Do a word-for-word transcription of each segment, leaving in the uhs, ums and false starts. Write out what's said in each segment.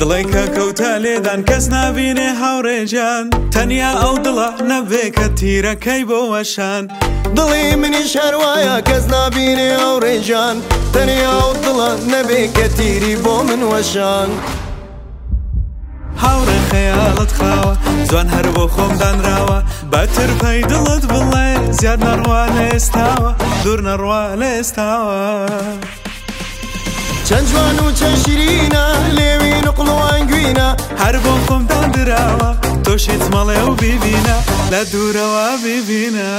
دڵی کە کەوتە لێدان کەس نابینێ هاوڕێجان تەنیا ئەو دڵە نەبێ کە تیرەکەی بۆ وەشان دڵی منیش هەروایە کەس نابینێ هاوڕێجان تەنیا ئەو دڵە نەبێ کە تیری بۆ من وەشان هاوڕێ خەیاڵت خاوە جوان هەر بۆ خۆم دانراوە بەترپەی دڵت بڵێ زیاد نەڕوا لە ئێستاوە دوور نەڕوا لە ئێستاوە چەند جوان و چەند شیرینە لێوی نوقڵ و ئەنگوینە هەر بۆ خۆم دانراوە تۆشیت مەڵێ و بیبینە لە دوورەوە بیبینە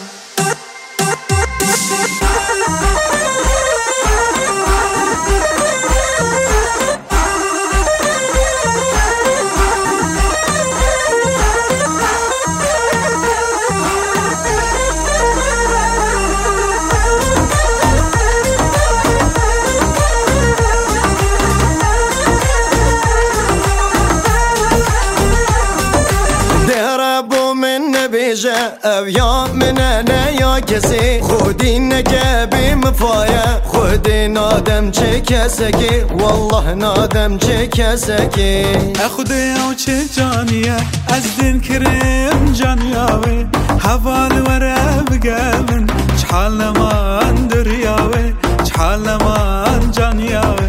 ئەو یا منە نەیا کەسێ خودی نەکەبێ مفایە خودێ نادەم چێ کەسەکێ والله نادەم چێ کەسەکێ ئەخودێ ئەو چێ جانیە ئەس دین کرێم جانیاوێ هەڤال وەرە بگە من چحال نەمان دریاوێ چحال نەمان جانیاوێ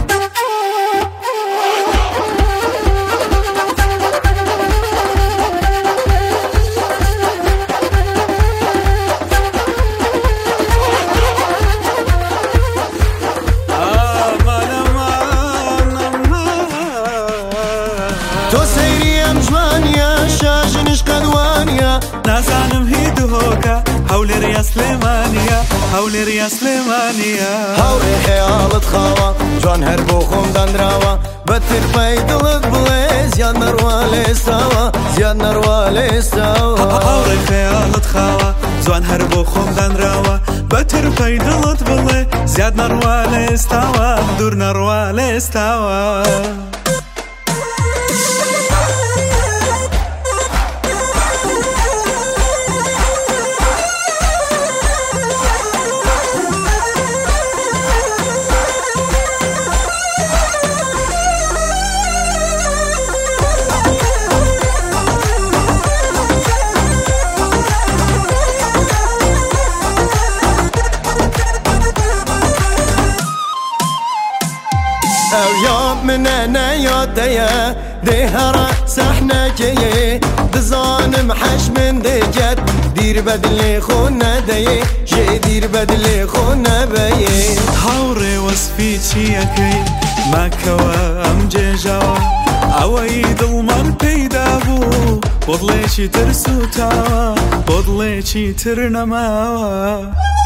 نازانم هی دهۆکە هەولێریا سلێمانیە هەولێریا سلێمانیە هاوڕێ خەیاڵت خاوە جوان هەر بۆ خۆم دانراوە بەترپەی دڵت بڵێ زیاد نەڕوا لە ئێستاوە زیاد نەڕوا لە ئێستاوە هاوڕێ خەیاڵت خاوە جوان هەر بۆ خۆم دانراوە بەترپەی دڵت بڵێ زیاد نەڕوا لە ئێستاوە دوور نەڕوا لە ئێستاوە ئەو یا منە نەیادەیە دێ هەرە سەحنەکەیێ دزانم حەش من دێکەت دیر بە دلێ خۆ نەدەیێ ژێ دیر بە دلێ خۆ نەبەیێ هاوڕێ وەسفی چیەکەی ماکەوە ئەم جێژاوە ئەوەی دڵمان پەیدا بوو بۆ دڵێکی تر سوتاوە بۆ دڵێکی تر نەماوە